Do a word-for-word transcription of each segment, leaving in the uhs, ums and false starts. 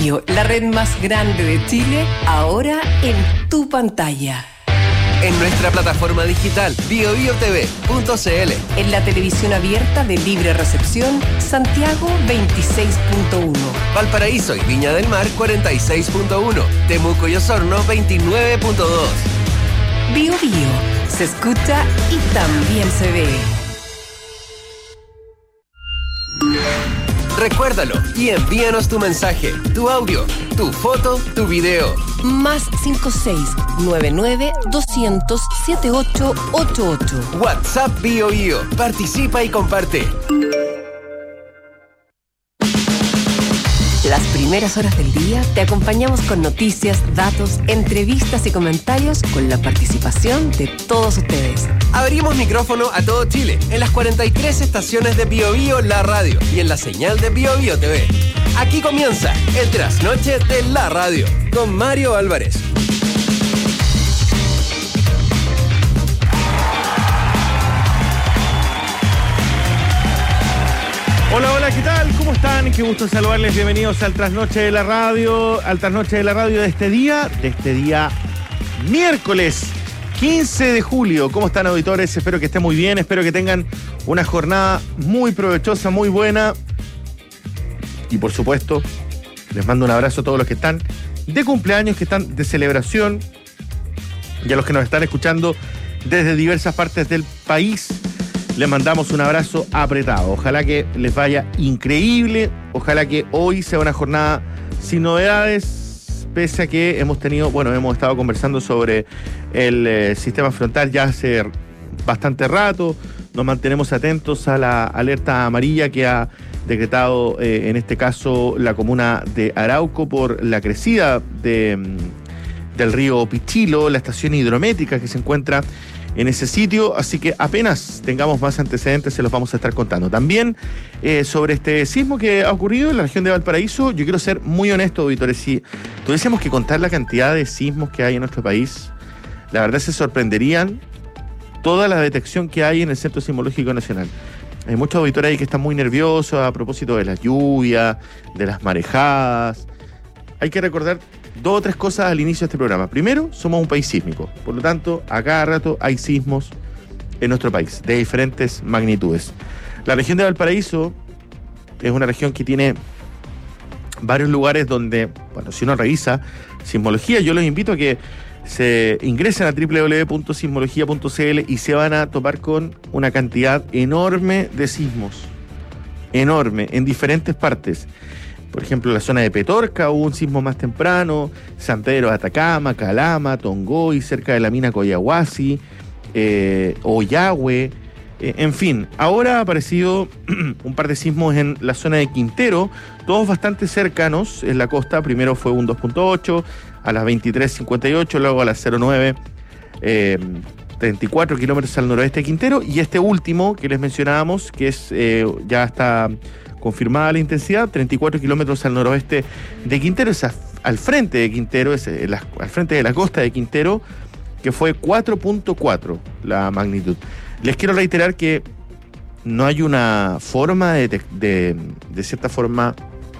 Bio, la red más grande de Chile, ahora en tu pantalla. En nuestra plataforma digital bio bio t v punto c l. En la televisión abierta de libre recepción, Santiago veintiséis punto uno. Valparaíso y Viña del Mar cuarenta y seis punto uno. Temuco y Osorno veintinueve punto dos. Bio Bio, se escucha y también se ve. Recuérdalo y envíanos tu mensaje, tu audio, tu foto, tu video. Más cinco seis nueve nueve dos cero cero siete ocho ocho ocho. WhatsApp Bio Bio. Participa y comparte. Las primeras horas del día te acompañamos con noticias, datos, entrevistas y comentarios con la participación de todos ustedes. Abrimos micrófono a todo Chile en las cuarenta y tres estaciones de Bio Bio La Radio y en la señal de Bio Bio T V. Aquí comienza el trasnoche de la radio con Mario Álvarez. Hola, hola, ¿qué tal? ¿Cómo están? Qué gusto saludarles. Bienvenidos al Trasnoche de la Radio, al Trasnoche de la Radio de este día, de este día miércoles quince de julio. ¿Cómo están, auditores? Espero que estén muy bien, espero que tengan una jornada muy provechosa, muy buena. Y por supuesto, les mando un abrazo a todos los que están de cumpleaños, que están de celebración, y a los que nos están escuchando desde diversas partes del país. Les mandamos un abrazo apretado. Ojalá que les vaya increíble. Ojalá que hoy sea una jornada sin novedades, pese a que hemos tenido, bueno, hemos estado conversando sobre el eh, sistema frontal ya hace bastante rato. Nos mantenemos atentos a la alerta amarilla que ha decretado, eh, en este caso, la comuna de Arauco por la crecida de, del río Pichilo, la estación hidrométrica que se encuentra en ese sitio, así que apenas tengamos más antecedentes se los vamos a estar contando. También eh, sobre este sismo que ha ocurrido en la región de Valparaíso, yo quiero ser muy honesto, auditores. Si tuviésemos que contar la cantidad de sismos que hay en nuestro país, la verdad se sorprenderían toda la detección que hay en el Centro Sismológico Nacional. Hay muchos auditores ahí que están muy nerviosos a propósito de las lluvias, de las marejadas. Hay que recordar dos o tres cosas al inicio de este programa. Primero, somos un país sísmico. Por lo tanto, a cada rato hay sismos en nuestro país, de diferentes magnitudes. La región de Valparaíso es una región que tiene varios lugares donde, bueno, si uno revisa sismología, yo los invito a que se ingresen a doble u doble u doble u punto sismología punto c l y se van a topar con una cantidad enorme de sismos. Enorme, en diferentes partes. Por ejemplo, en la zona de Petorca hubo un sismo más temprano, San Pedro de Atacama, Calama, Tongoy, cerca de la mina Coyahuasi, eh, Oyahue, eh, en fin. Ahora ha aparecido un par de sismos en la zona de Quintero, todos bastante cercanos en la costa. Primero fue un dos punto ocho a las veintitrés cincuenta y ocho, luego a las cero nueve, eh, treinta y cuatro kilómetros al noroeste de Quintero, y este último que les mencionábamos, que es eh, ya está confirmada la intensidad, treinta y cuatro kilómetros al noroeste de Quintero, es a, al frente de Quintero, es eh, la, al frente de la costa de Quintero, que fue cuatro punto cuatro la magnitud. Les quiero reiterar que no hay una forma de, de, de cierta forma,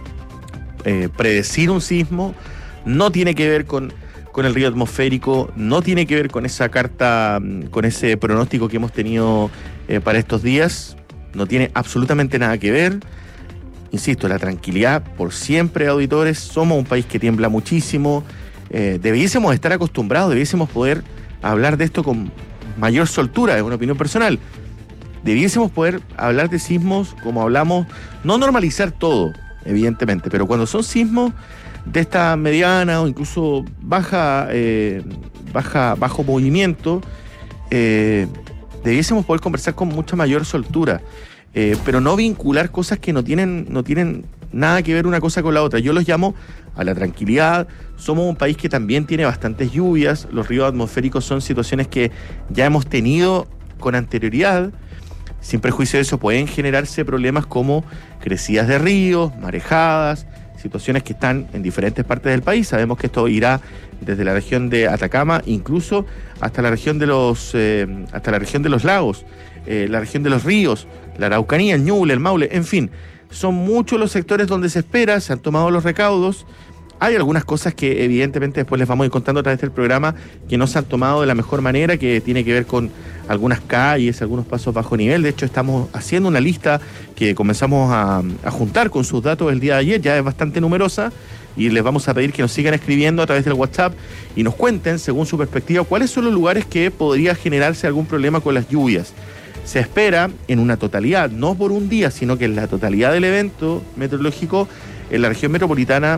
eh, predecir un sismo. No tiene que ver con, con el río atmosférico, no tiene que ver con esa carta, con ese pronóstico que hemos tenido eh, para estos días, no tiene absolutamente nada que ver. Insisto, la tranquilidad por siempre, auditores. Somos un país que tiembla muchísimo. Eh, debiésemos estar acostumbrados, debiésemos poder hablar de esto con mayor soltura, es una opinión personal. Debiésemos poder hablar de sismos como hablamos, no normalizar todo, evidentemente, pero cuando son sismos de esta mediana o incluso baja, eh, baja bajo movimiento, eh, debiésemos poder conversar con mucha mayor soltura. Eh, pero no vincular cosas que no tienen, no tienen nada que ver una cosa con la otra. Yo los llamo a la tranquilidad. Somos un país que también tiene bastantes lluvias. Los ríos atmosféricos son situaciones que ya hemos tenido con anterioridad. Sin prejuicio de eso, pueden generarse problemas como crecidas de ríos, marejadas, situaciones que están en diferentes partes del país. Sabemos que esto irá desde la región de Atacama, incluso hasta la región de los, eh, hasta la región de los lagos, eh, la región de los ríos, la Araucanía, el Ñuble, el Maule, en fin. Son muchos los sectores donde se espera, se han tomado los recaudos Hay algunas cosas que evidentemente después les vamos a ir contando a través del programa que no se han tomado de la mejor manera, que tiene que ver con algunas calles, algunos pasos bajo nivel. De hecho, estamos haciendo una lista que comenzamos a, a juntar con sus datos el día de ayer, ya es bastante numerosa, y les vamos a pedir que nos sigan escribiendo a través del WhatsApp y nos cuenten, según su perspectiva, cuáles son los lugares que podría generarse algún problema con las lluvias. Se espera en una totalidad, no por un día, sino que en la totalidad del evento meteorológico, en la región metropolitana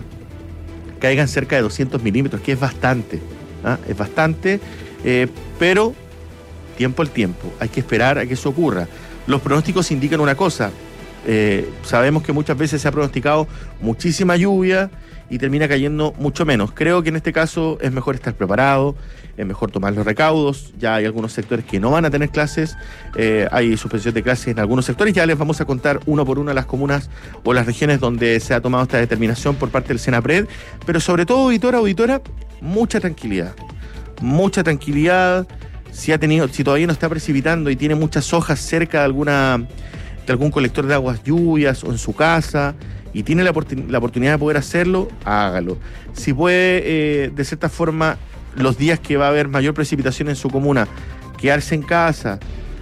caigan cerca de doscientos milímetros, que es bastante, ¿ah? es bastante, eh, pero tiempo al tiempo, hay que esperar a que eso ocurra. Los pronósticos indican una cosa, eh, sabemos que muchas veces se ha pronosticado muchísima lluvia y termina cayendo mucho menos. Creo que en este caso es mejor estar preparado, es mejor tomar los recaudos. Ya hay algunos sectores que no van a tener clases, eh, hay suspensión de clases en algunos sectores. Ya les vamos a contar uno por uno las comunas o las regiones donde se ha tomado esta determinación por parte del Senapred, pero sobre todo, auditora, auditora, mucha tranquilidad, mucha tranquilidad. Si ha tenido, si todavía no está precipitando y tiene muchas hojas cerca de alguna de algún colector de aguas lluvias o en su casa y tiene la, la oportunidad de poder hacerlo, hágalo. Si puede, eh, de cierta forma, los días que va a haber mayor precipitación en su comuna, quedarse en casa,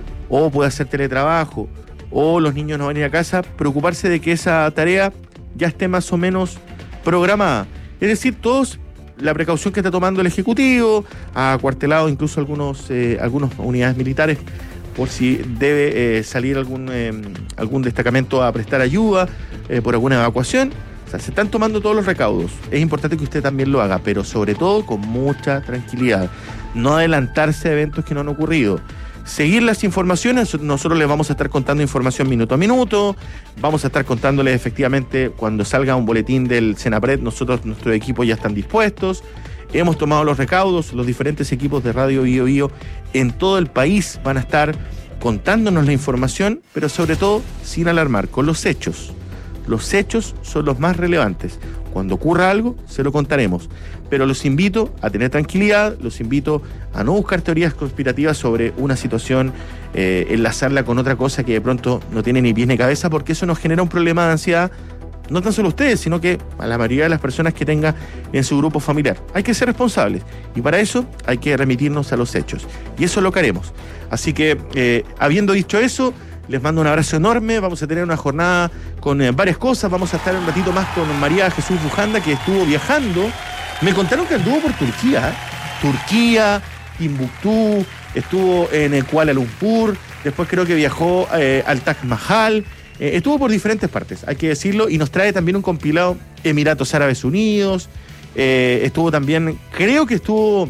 o puede hacer teletrabajo, o los niños no van a ir a casa, preocuparse de que esa tarea ya esté más o menos programada. Es decir, todos, la precaución que está tomando el Ejecutivo, ha acuartelado incluso algunos, eh, algunas unidades militares por si debe eh, salir algún, eh, algún destacamento a prestar ayuda eh, por alguna evacuación. O sea, se están tomando todos los recaudos. Es importante que usted también lo haga, pero sobre todo con mucha tranquilidad. No adelantarse a eventos que no han ocurrido. Seguir las informaciones, nosotros les vamos a estar contando información minuto a minuto, vamos a estar contándoles efectivamente cuando salga un boletín del Senapred, nosotros, nuestros equipos ya están dispuestos. Hemos tomado los recaudos, los diferentes equipos de Radio Bio Bio en todo el país van a estar contándonos la información, pero sobre todo sin alarmar, con los hechos. Los hechos son los más relevantes. Cuando ocurra algo, se lo contaremos. Pero los invito a tener tranquilidad, los invito a no buscar teorías conspirativas sobre una situación, eh, enlazarla con otra cosa que de pronto no tiene ni pies ni cabeza, porque eso nos genera un problema de ansiedad. No tan solo ustedes, sino que a la mayoría de las personas que tenga en su grupo familiar. Hay que ser responsables y para eso hay que remitirnos a los hechos. Y eso es lo que haremos. Así que, eh, habiendo dicho eso, les mando un abrazo enorme. Vamos a tener una jornada con eh, varias cosas. Vamos a estar un ratito más con María Jesús Bujanda, que estuvo viajando. Me contaron que anduvo por Turquía. ¿eh? Turquía, Timbuktu, estuvo en Kuala Lumpur, después creo que viajó eh, al Taj Mahal. Eh, estuvo por diferentes partes, hay que decirlo, y nos trae también un compilado Emiratos Árabes Unidos, eh, estuvo también, creo que estuvo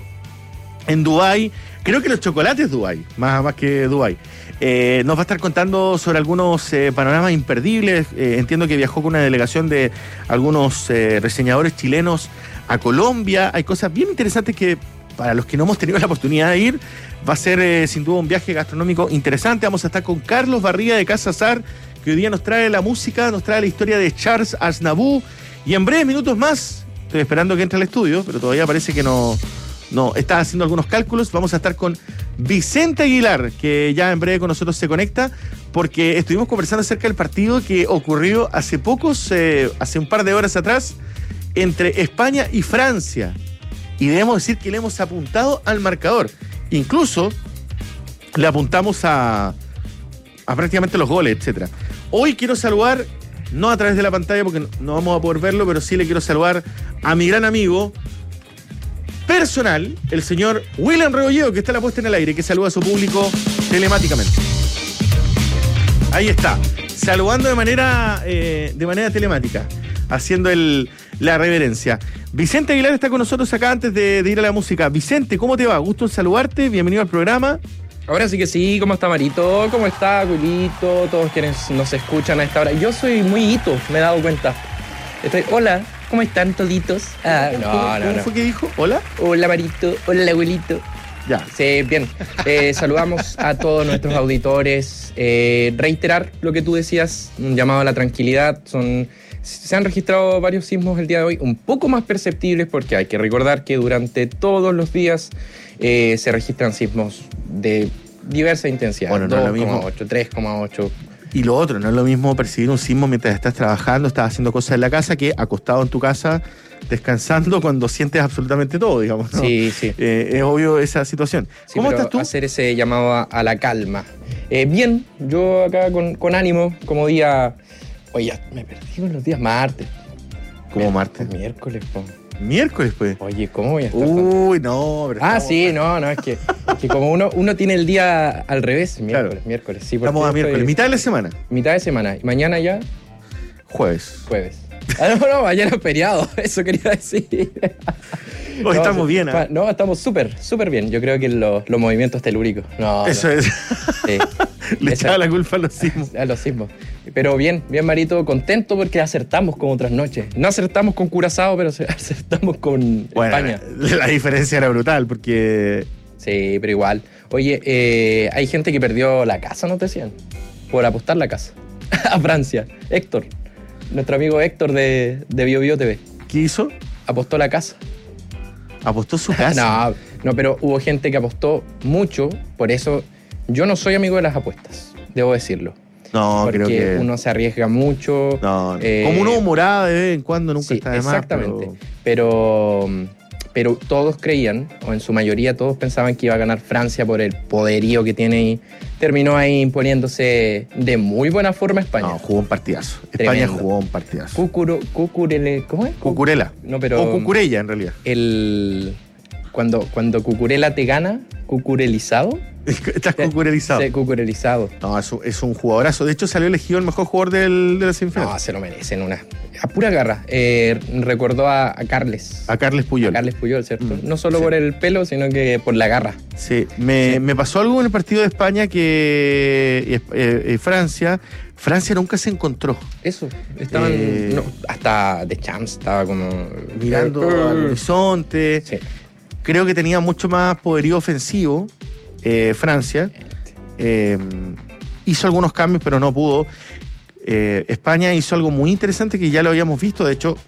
en Dubái, creo que los chocolates Dubái, más, más que Dubái. Eh, nos va a estar contando sobre algunos eh, panoramas imperdibles, eh, entiendo que viajó con una delegación de algunos eh, reseñadores chilenos a Colombia, hay cosas bien interesantes que para los que no hemos tenido la oportunidad de ir, va a ser eh, sin duda un viaje gastronómico interesante. Vamos a estar con Carlos Barriga de Casa Sar, que hoy día nos trae la música, nos trae la historia de Charles Aznavour, y en breves minutos más, estoy esperando que entre al estudio, pero todavía parece que no, no está haciendo algunos cálculos, vamos a estar con Vicente Aguilar, que ya en breve con nosotros se conecta, porque estuvimos conversando acerca del partido que ocurrió hace pocos, eh, hace un par de horas atrás, entre España y Francia, y debemos decir que le hemos apuntado al marcador, incluso le apuntamos a, a prácticamente los goles, etcétera. Hoy quiero saludar, no a través de la pantalla porque no vamos a poder verlo, pero sí le quiero saludar a mi gran amigo personal, el señor William Rebolledo, que está en la puesta en el aire, que saluda a su público telemáticamente. Ahí está, saludando de manera, eh, de manera telemática, haciendo el, la reverencia. Vicente Aguilar está con nosotros acá antes de, de ir a la música. Vicente, ¿cómo te va? Gusto en saludarte, bienvenido al programa. Ahora sí que sí, ¿cómo está Marito? ¿Cómo está Wilito? Todos quienes nos escuchan a esta hora. Yo soy muy hito, me he dado cuenta. Estoy, hola, ¿cómo están toditos? Ah, no, ¿Cómo, no, ¿cómo no. fue que dijo? ¿Hola? Hola Marito, hola abuelito. Ya. Sí, bien. Eh, saludamos a todos nuestros auditores. Eh, reiterar lo que tú decías, un llamado a la tranquilidad. Son, se han registrado varios sismos el día de hoy, un poco más perceptibles porque hay que recordar que durante todos los días eh, se registran sismos de diversa intensidad. Bueno, no es lo mismo. dos coma ocho, tres coma ocho. Y lo otro, no es lo mismo percibir un sismo mientras estás trabajando, estás haciendo cosas en la casa, que acostado en tu casa, descansando cuando sientes absolutamente todo, digamos, ¿no? Sí, sí. Eh, es obvio esa situación. Sí, ¿Cómo pero estás tú? hacer ese llamado a, a la calma. Eh, bien, yo acá con, con ánimo, como día... Oye, ya me perdí con los días martes. Como martes. Miércoles, po. Miércoles, pues. Oye, ¿cómo voy a estar? Uy, no. Pero Ah, estamos- sí, no, no, es que, es que como uno, uno tiene el día al revés, miércoles, Claro. miércoles, sí. porque Estamos a yo miércoles, estoy- mitad de la semana. Mitad de semana. Y mañana ya, Jueves. jueves. Ah, no, no, mañana es feriado, eso quería decir. Hoy No, estamos sí, bien, ¿ah? pa- No, estamos súper, súper bien. Yo creo que los, los movimientos telúricos. No, Eso no, es. sí. Le Esa- echaba la culpa a los sismos. A los sismos. Pero bien, bien, Marito, contento porque acertamos con otras noches. No acertamos con Curazao, pero acertamos con Bueno, España. la diferencia era brutal porque Sí, pero igual. Oye, eh, hay gente que perdió la casa, ¿no te decían? Por apostar la casa. A Francia. Héctor, nuestro amigo Héctor de, de Bio Bio T V, ¿qué hizo? apostó la casa. Apostó su casa. No, no, pero hubo gente que apostó mucho, por eso yo no soy amigo de las apuestas, debo decirlo. No, porque creo que. uno se arriesga mucho. No, eh, como una humorada de vez en cuando nunca sí, está de más. exactamente. pero- Pero, pero todos creían, o en su mayoría todos pensaban que iba a ganar Francia por el poderío que tiene y terminó ahí imponiéndose de muy buena forma España. No, jugó un partidazo. Tremendo. España jugó un partidazo. Cucuro, cucurele, ¿cómo es? Cucurela. No, pero O Cucurella, en realidad. el cuando, cuando Cucurella te gana, cucurelizado. Estás cucurelizado. Sí, cucurelizado. No, es un, es un jugadorazo. De hecho, salió elegido el mejor jugador del, de la semifinal. No, se lo merecen una. A pura garra. Eh, recordó a, a Carles. A Carles Puyol. A Carles Puyol, ¿cierto? Mm, no solo sí. por el pelo, sino que por la garra. Sí, me, Sí. me pasó algo en el partido de España que eh, eh, eh, Francia, Francia nunca se encontró. Eso. Estaban. Eh, no, hasta The Champs estaba como. Mirando al horizonte. Sí. Creo que tenía mucho más poderío ofensivo eh, Francia. Eh, hizo algunos cambios, pero no pudo. Eh, España hizo algo muy interesante que ya lo habíamos visto. De hecho,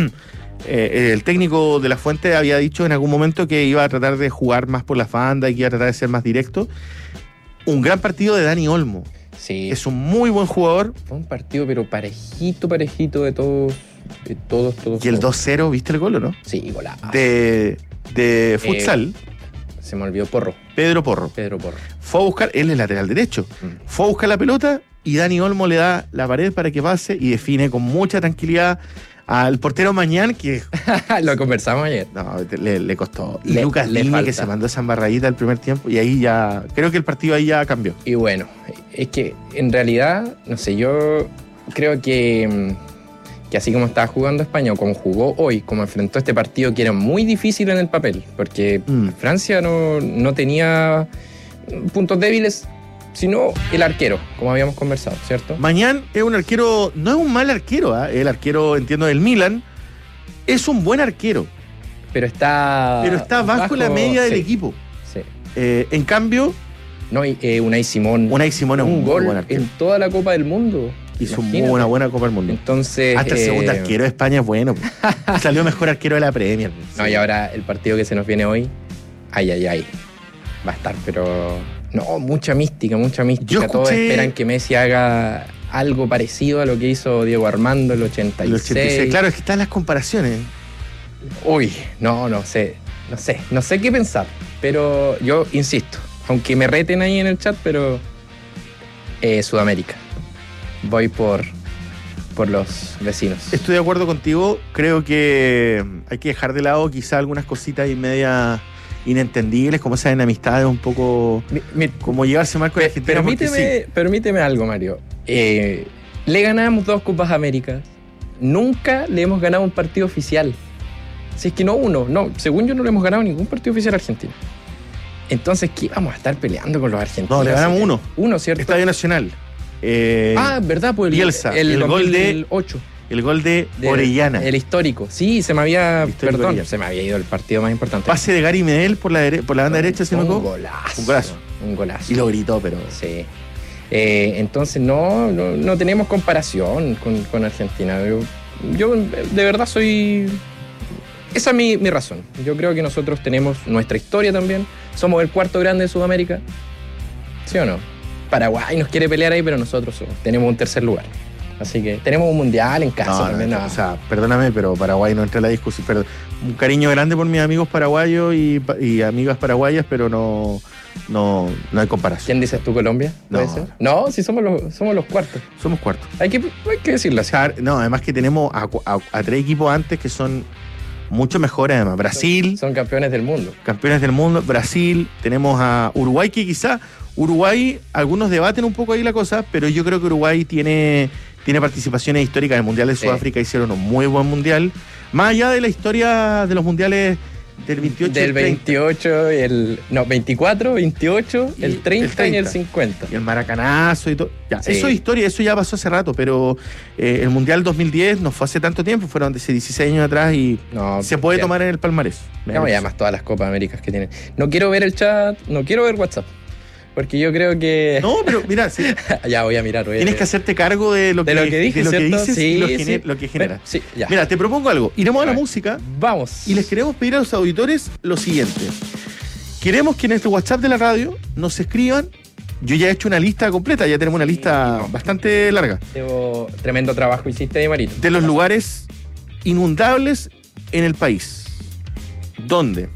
eh, el técnico de La Fuente había dicho en algún momento que iba a tratar de jugar más por las bandas y que iba a tratar de ser más directo. Un gran partido de Dani Olmo. Sí. Es un muy buen jugador. Fue un partido, pero parejito, parejito de todos. De todos, todos. Y el todos. dos cero, ¿viste el gol o no? Sí, golazo. De, de futsal, Se me olvidó Porro. Pedro Porro. Pedro Porro. Fue a buscar, él es lateral derecho, Mm. fue a buscar la pelota y Dani Olmo le da la pared para que pase y define con mucha tranquilidad al portero Mañán, que Lo conversamos ayer. no, le, le costó. Y Le- Lucas le Digne, falta. que se mandó esa embarradita el primer tiempo, y ahí ya, creo que el partido ahí ya cambió. Y bueno, es que en realidad, no sé, yo creo que, mm, que así como estaba jugando España, o como jugó hoy, como enfrentó este partido que era muy difícil en el papel, porque Mm. Francia no, no tenía puntos débiles, sino el arquero, como habíamos conversado, ¿cierto? Mañán es un arquero, no es un mal arquero, ¿ah? El arquero, entiendo, del Milan, es un buen arquero, Pero está... pero está bajo, la media del sí, equipo. Sí. Eh, en cambio, No, y eh, Unai Simón, Unai Simón es un, un muy gol buen arquero. en toda la Copa del Mundo. Hizo muy Imagínate. buena, buena Copa del Mundo. Entonces... Hasta el segundo eh, arquero de España es bueno. po. Salió mejor arquero de la Premier. po. No, Sí. y ahora el partido que se nos viene hoy, ay, ay, ay, va a estar, pero... No, mucha mística, mucha mística. Yo Todos escuché- esperan que Messi haga algo parecido a lo que hizo Diego Armando en el ochenta y El seis. ochenta y seis. Claro, es que están las comparaciones. Uy, no, no sé, no sé, no sé qué pensar, pero yo insisto, aunque me reten ahí en el chat, pero eh, Sudamérica. Voy por, por los vecinos. Estoy de acuerdo contigo. Creo que hay que dejar de lado quizá algunas cositas y media inentendibles, como esas enemistades un poco... Mi- mi- Como llevarse mal con Pe- Argentina. porque permíteme, sí. permíteme algo, Mario. Eh, le ganamos dos Copas Américas. Nunca le hemos ganado un partido oficial. Si es que no uno, no. Según yo no le hemos ganado ningún partido oficial a Argentina. Entonces, ¿qué vamos a estar peleando con los argentinos? No, le ganamos uno. Uno, ¿cierto? Estadio Nacional. Eh, Ah, ¿verdad? Pues el, Bielsa, el, el gol de- dos mil ocho. el gol de, De- Orellana. El histórico. Sí, se me había... El histórico Perdón, Orellana. se me había ido el partido más importante. Pase de Gary Medel por la, dere- por la banda derecha, si no me Un equivoco. golazo. Un golazo. Un golazo. Y lo gritó, pero... Sí. Eh, entonces no, no, no tenemos comparación con, con Argentina. Yo, yo de verdad soy... Esa es mi, mi razón. Yo creo que nosotros tenemos nuestra historia también. Somos el cuarto grande de Sudamérica. ¿Sí o no? Paraguay nos quiere pelear ahí, pero nosotros tenemos un tercer lugar. Así que tenemos un mundial en casa No, también. no, No. O sea, perdóname, pero Paraguay no entra en la discusión. Pero un cariño grande por mis amigos paraguayos y, y amigas paraguayas, pero no, no, no hay comparación. ¿Quién dices tú, Colombia? ¿Puede No. ser? No, sí somos los, somos los cuartos. Somos cuartos. Hay que, hay que decirlo así. O sea, no, además que tenemos a, a- a tres equipos antes que son mucho mejores, además. Brasil, Son campeones del mundo. campeones del mundo. Brasil, tenemos a Uruguay, que quizá Uruguay, algunos debaten un poco ahí la cosa, pero yo creo que Uruguay tiene, tiene participaciones históricas. En el Mundial de Sí. Sudáfrica hicieron un muy buen mundial. Más allá de la historia de los mundiales del veintiocho y Del el treinta. veintiocho y el. No, veinticuatro, veintiocho, Y el treinta, el treinta. y el cincuenta. Y el maracanazo y todo. Ya, Sí. eso es historia, eso ya pasó hace rato, pero eh, el Mundial dos mil diez no fue hace tanto tiempo, fueron hace dieciséis años atrás y No, se puede ya. tomar en el palmarés. Me No, y parece. además todas las Copas Américas que tienen. No quiero ver el chat, no quiero ver WhatsApp. Porque yo creo que. No, pero mira, sí, Ya voy a mirar. Voy a tienes que hacerte cargo de lo De que, lo que dije, de lo que ¿cierto? dices Sí, y lo, sí. gener- lo que genera. Bueno, sí, ya. Mira, te propongo algo. Iremos a A la ver. música Vamos. y les queremos pedir a los auditores lo siguiente. Queremos que en este WhatsApp de la radio nos escriban. Yo ya he hecho una lista completa, ya tenemos una lista no. bastante larga. Debo- Tremendo trabajo hiciste ahí, Marito. De los lugares inundables en el país. ¿Dónde?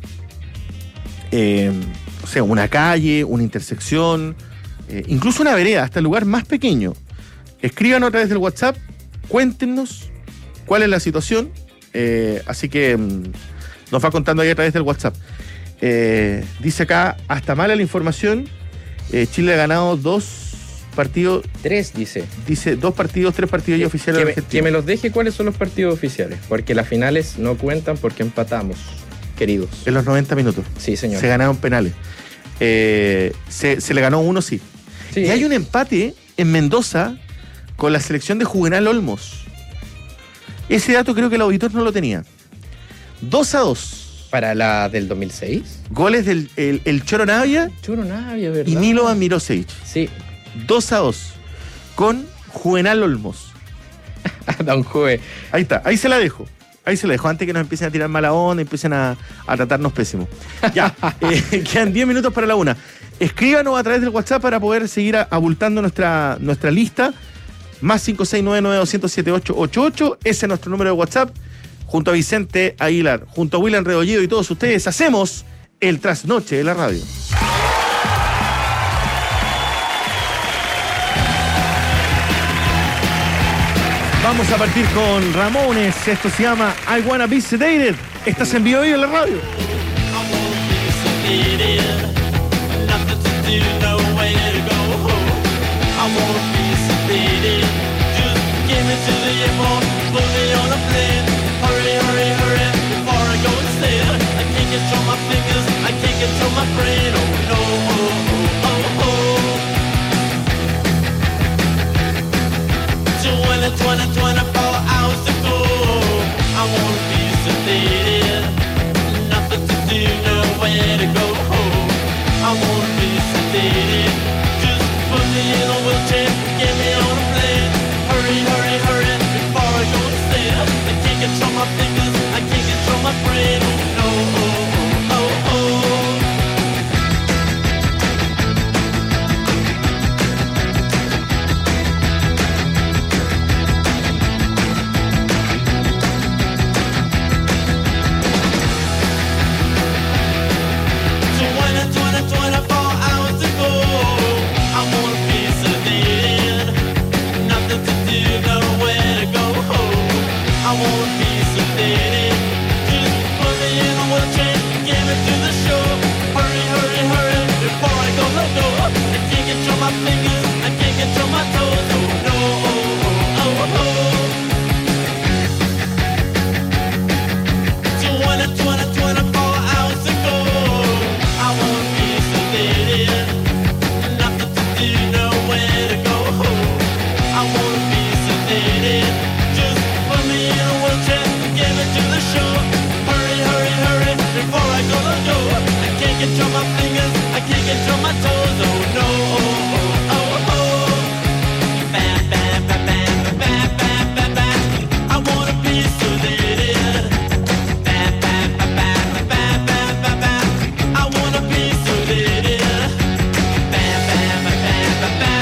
Eh, o sea, una calle, una intersección, eh, incluso una vereda, hasta el lugar más pequeño. Escriban a través del WhatsApp, cuéntenos cuál es la situación. eh, así que mm, nos va contando ahí a través del WhatsApp. Eh, dice acá, hasta mala la información, eh, Chile ha ganado dos partidos, Tres, dice. dice dos partidos, tres partidos ya oficiales Que de me, Argentina. que me los deje cuáles son los partidos oficiales. Porque las finales no cuentan porque empatamos, queridos. En los noventa minutos. Sí, señor. Se ganaron penales. Eh, se, se le ganó uno, sí. Sí. Y hay un empate en Mendoza con la selección de Juvenal Olmos. Ese dato creo que el auditor no lo tenía. dos a dos. Para la del dos mil seis. Goles del el, el Choro Navia Churo Navia, ¿verdad? y Milovan Mirosevic. Sí. dos a dos. Con Juvenal Olmos. Don Jue. Ahí está, ahí se la dejo. Ahí se la dejo, antes que nos empiecen a tirar mala onda, empiecen a, a tratarnos pésimo. Ya, eh, quedan diez minutos para la una. Escríbanos a través del WhatsApp para poder seguir a- abultando nuestra, nuestra lista. Más cinco seis nueve nueve dos cero siete ocho ocho ocho. Ese es nuestro número de WhatsApp. Junto a Vicente Aguilar, junto a William Rebolledo y todos ustedes, hacemos el trasnoche de la radio. Vamos a partir con Ramones. Esto se llama I Wanna Be Sedated. Estás en vivo en la radio. twenty, twenty-four hours to go. I wanna be sedated. Nothing to do, nowhere to go. I wanna be sedated. Just put me in a wheelchair, get me on a plane. Hurry, hurry, hurry, before I go to sleep. I can't control my fingers, I can't control my brain. Oh no, oh, oh, oh. Bam, bam, bam, bam.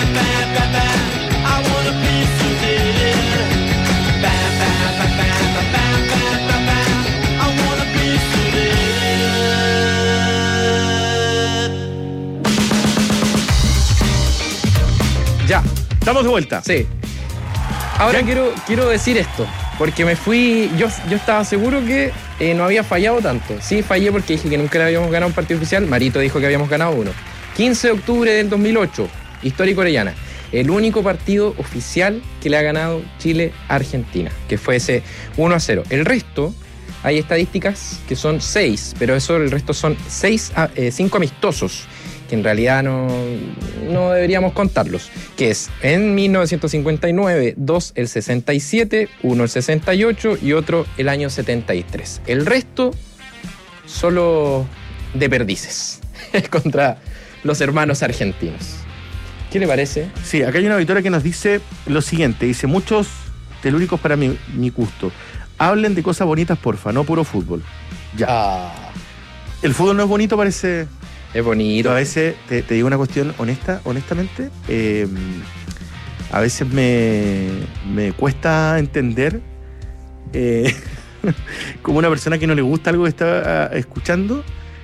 Estamos de vuelta. Sí. Ahora Ya- quiero, quiero decir esto, porque me fui, yo, yo estaba seguro que eh, no había fallado tanto. Sí, fallé porque dije que nunca le habíamos ganado un partido oficial. Marito dijo que habíamos ganado uno. quince de octubre del dos mil ocho, Histórica Orellana. El único partido oficial que le ha ganado Chile a Argentina, que fue ese uno a cero. El resto, hay estadísticas que son seis, pero eso el resto son seis, cinco amistosos, que en realidad no, no deberíamos contarlos, que es en mil novecientos cincuenta y nueve, dos el sesenta y siete, uno el sesenta y ocho y otro el año setenta y tres. El resto solo de perdices contra los hermanos argentinos. ¿Qué le parece? Sí, acá hay una auditora que nos dice lo siguiente. Dice, muchos telúricos para mi, mi gusto. Hablen de cosas bonitas, porfa, no puro fútbol. Ya. Ah, El fútbol no es bonito, parece... es bonito. A veces, te, te digo una cuestión honesta, honestamente, eh, a veces me, me cuesta entender eh, como una persona que no le gusta algo que está ah, escuchando,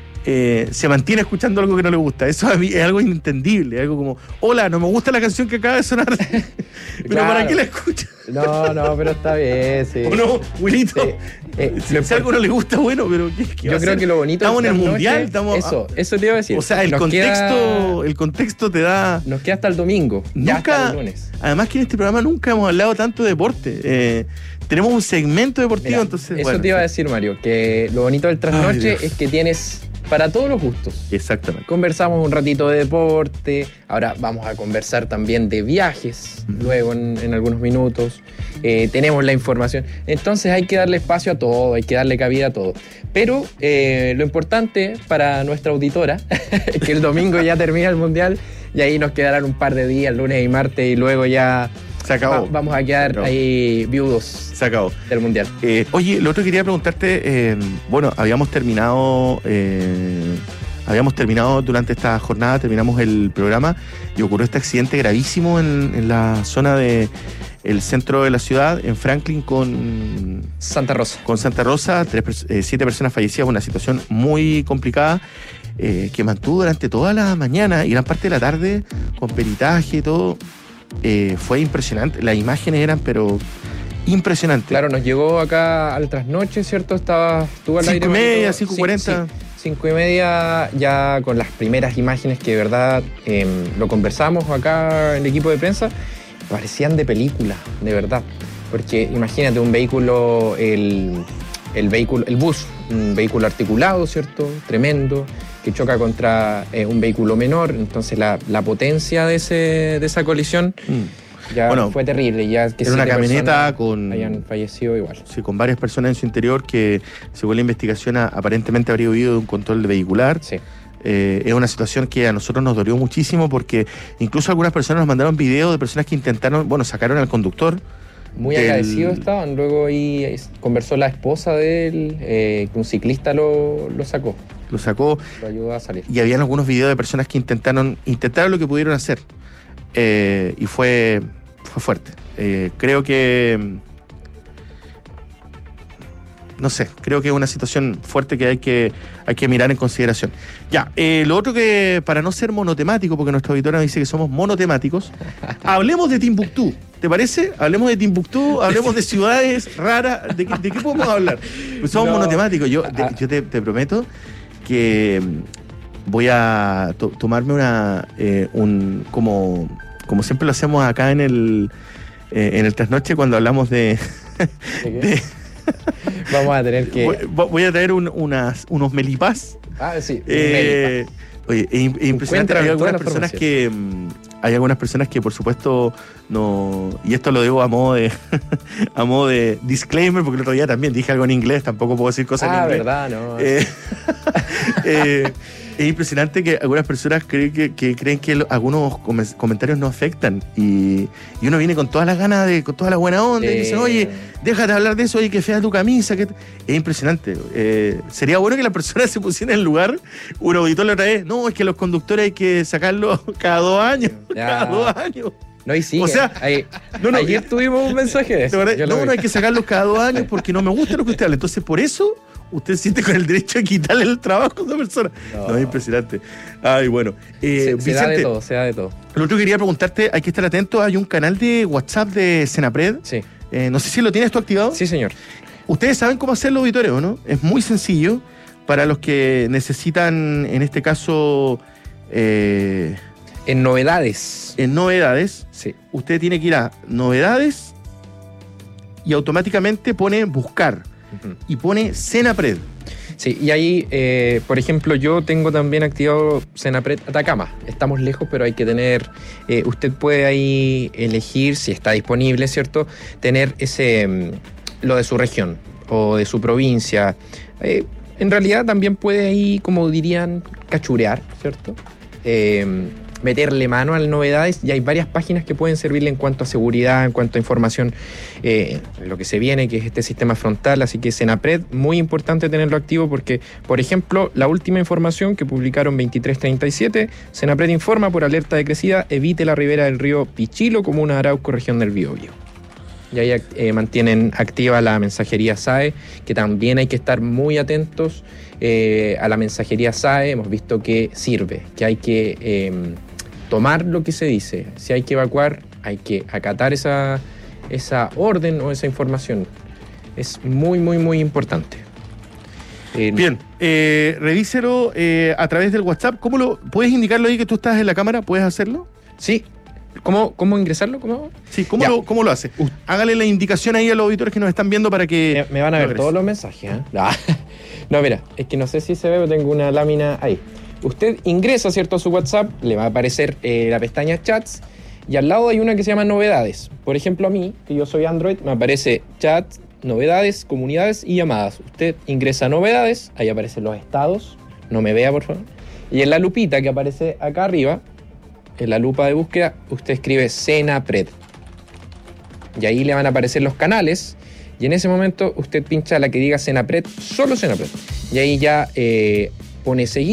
eh, se mantiene escuchando algo que no le gusta. Eso a mí es algo inentendible, algo como, hola, no me gusta la canción que acaba de sonar, pero Claro. ¿para qué la escuchas? No, no, pero está bien, sí. ¿O no, Wilito? Sí. Eh, si, lo si algo no le gusta, bueno, pero ¿qué, qué va Yo a creo hacer? que lo bonito Estamos en el de estas mundial, noches- estamos... Eso, eso te iba a decir. O sea, el Nos contexto, queda- el contexto te da... Nos queda hasta el domingo. Ya hasta Nunca, el lunes. además que en este programa nunca hemos hablado tanto de deporte. Eh, tenemos un segmento deportivo, Mira, entonces. eso bueno, te iba a sí. decir, Mario, que lo bonito del Ay, trasnoche Dios. es que tienes para todos los gustos. Exactamente. Conversamos un ratito de deporte, ahora vamos a conversar también de viajes, Ujú. luego en, en algunos minutos. Eh, tenemos la información. Entonces hay que darle espacio a todo, hay que darle cabida a todo. Pero eh, lo importante para nuestra auditora es que el domingo ya termina el Mundial y ahí nos quedarán un par de días, lunes y martes, y luego ya Se acabó. va- vamos a quedar Se acabó. ahí viudos Se acabó. del Mundial. Eh, oye, lo otro que quería preguntarte, eh, bueno, habíamos terminado, eh, habíamos terminado durante esta jornada, terminamos el programa y ocurrió este accidente gravísimo en, en la zona de el centro de la ciudad, en Franklin, con Santa Rosa. con Santa Rosa, tres, pers- eh, siete personas fallecidas, una situación muy complicada eh, que mantuvo durante toda la mañana y gran parte de la tarde con peritaje y todo. Eh, fue impresionante, las imágenes eran pero impresionantes. Claro, nos llegó acá al trasnoche, ¿cierto? Estaba, estuvo al Cinco aire. y media, Marito. cinco Sí, cuarenta. sí. Cinco y media ya con las primeras imágenes que de verdad eh, lo conversamos acá en el equipo de prensa, parecían de película, de verdad. Porque imagínate un vehículo, el, el vehículo, el bus, un vehículo articulado, ¿cierto? Tremendo, que choca contra eh, un vehículo menor. Entonces la, la potencia de, ese, de esa colisión Mm. ya Bueno, fue terrible. Ya que Era una siete camioneta personas con, hayan fallecido igual. sí, con varias personas en su interior que, según la investigación, a- aparentemente habría huido de un control vehicular. Sí. Eh, es una situación que a nosotros nos dolió muchísimo porque incluso algunas personas nos mandaron videos de personas que intentaron, bueno, sacaron al conductor. Muy del- agradecidos estaban. Luego ahí eh, conversó la esposa de él, eh, que un ciclista lo, lo sacó, Lo sacó lo ayudó a salir. y habían algunos videos de personas que intentaron, intentaron lo que pudieron hacer. Eh, y fue, fue fuerte. Eh, creo que... No sé, creo que es una situación fuerte que hay que, hay que mirar en consideración. Ya, eh, lo otro que, para no ser monotemático, porque nuestra auditora dice que somos monotemáticos, hablemos de Timbuktu. ¿Te parece? Hablemos de Timbuktu, hablemos de ciudades raras. ¿De qué, de qué podemos hablar? Pues somos No. monotemáticos. Yo, de- Ah. yo te, te prometo que mm, voy a to- tomarme una, eh, un, como, como siempre lo hacemos acá en el, eh, en el trasnoche cuando hablamos de... de- Vamos a tener que. voy, voy a traer un- unas, unos melipás. Ah, sí. Eh, oye, es, im- es impresionante. Encuentran Hay toda algunas la personas farmacia. que mm, hay algunas personas que por supuesto no, y esto lo digo a modo de a modo de disclaimer, porque el otro día también dije algo en inglés, tampoco puedo decir cosas en Ah, inglés. verdad, no. Eh, eh, es impresionante que algunas personas creen que, que creen que lo- algunos come- comentarios no afectan y, y uno viene con todas las ganas de, con toda la buena onda y Eh, dicen, oye, déjate hablar de eso, oye, que fea tu camisa. Que... Es impresionante. Eh, sería bueno que las personas se pusieran en el lugar. Un auditor la otra vez, no, es que los conductores hay que sacarlos cada dos años. Ya. Cada dos años. No, y sí. o sea, ahí- no, no, ayer tuvimos un mensaje de ¿Te eso. acordás? yo lo No, vi. no hay que sacarlos cada dos años porque no me gusta lo que usted habla. Entonces, por eso, usted se siente con el derecho de quitarle el trabajo a esa persona. No, No. es impresionante. Ay, bueno. Eh, se, se da de Vicente, todo, se da de todo. lo otro que quería preguntarte, hay que estar atento, hay un canal de WhatsApp de Senapred. Sí, Eh, no sé si lo tienes tú activado. sí, señor. Ustedes saben cómo hacerlo, auditores, ¿o no? Es muy sencillo para los que necesitan, en este caso, eh, En novedades. en novedades. Sí. Usted tiene que ir a novedades y automáticamente pone buscar Ujú. y pone Senapred. Sí, y ahí, eh, por ejemplo, yo tengo también activado Senapred Atacama. Estamos lejos, pero hay que tener, eh, usted puede ahí elegir, si está disponible, ¿cierto? Tener ese, mm, lo de su región o de su provincia. Eh, en realidad también puede ahí, como dirían, cachurear, ¿cierto? Eh, meterle mano a las novedades, y hay varias páginas que pueden servirle en cuanto a seguridad, en cuanto a información, eh, lo que se viene, que es este sistema frontal. Así que Senapred, muy importante tenerlo activo porque, por ejemplo, la última información que publicaron veintitrés treinta y siete, Senapred informa por alerta de crecida, evite la ribera del río Pichilo, comuna de Arauco, región del Biobío. Y ahí eh, mantienen activa la mensajería S A E, que también hay que estar muy atentos eh, a la mensajería S A E. Hemos visto que sirve, que hay que eh, tomar lo que se dice. Si hay que evacuar, hay que acatar esa, esa orden o esa información. Es muy, muy, muy importante. Eh, Bien, eh, revíselo eh, a través del WhatsApp. ¿Cómo lo puedes indicarlo ahí que tú estás en la cámara? ¿Puedes hacerlo? Sí. ¿Cómo, cómo ingresarlo? ¿Cómo? Sí, ¿cómo Ya. lo, cómo lo hace? Hágale la indicación ahí a los auditores que nos están viendo para que... Me, me van a ver logres. todos los mensajes, ¿eh? No. No, mira, es que no sé si se ve, pero tengo una lámina ahí. Usted ingresa, ¿cierto?, a su WhatsApp, le va a aparecer eh, la pestaña Chats, y al lado hay una que se llama Novedades. Por ejemplo, a mí, que yo soy Android, me aparece Chats, Novedades, Comunidades y Llamadas. Usted ingresa a Novedades, ahí aparecen los estados, no me vea, por favor. Y en la lupita que aparece acá arriba, en la lupa de búsqueda, usted escribe Senapred. Y ahí le van a aparecer los canales. Y en ese momento usted pincha la que diga Senapred, solo Senapred. Y ahí ya eh, pone seguir.